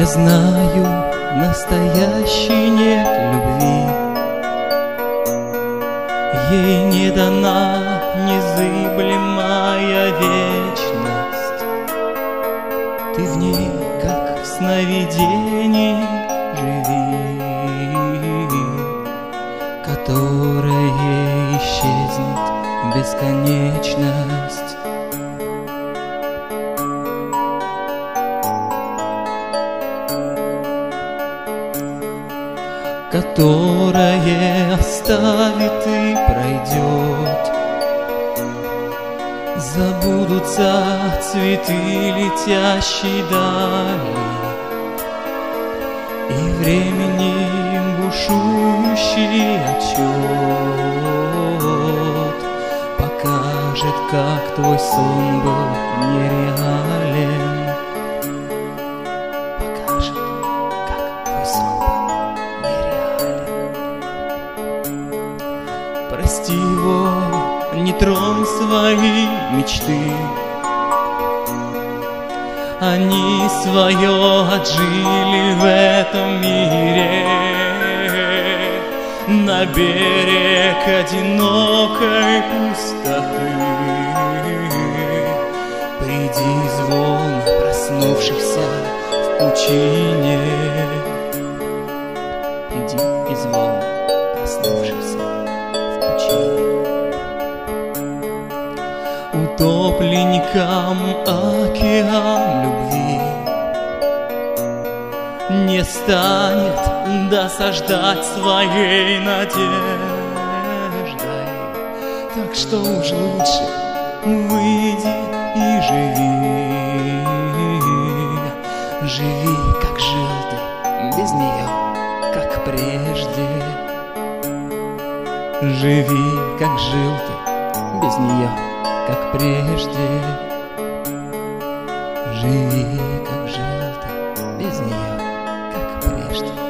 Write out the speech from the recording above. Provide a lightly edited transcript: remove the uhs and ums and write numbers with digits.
Я знаю, настоящей нет любви, ей не дана незыблемая вечность. Ты в ней, как в сновидении, живи, которое исчезнет бесконечность. Которое оставит и пройдет. Забудутся цветы летящей дали, и временем бушующий отчет покажет, как твой сон был нереален. Покажет, как твой сон был нереален. Прости его, не тронь свои мечты, они свое отжили в этом мире. На берег одинокой пустоты приди из волн, проснувшихся в пучине. Приди из волн, проснувшихся в пучине. Утопленникам океан любви не станет досаждать своей надеждой. Так что уж лучше выйди и живи. Живи, как жил ты, без нее, как прежде. Живи, как жил ты, без нее, как прежде. Живи, как жил ты, без нее, как прежде.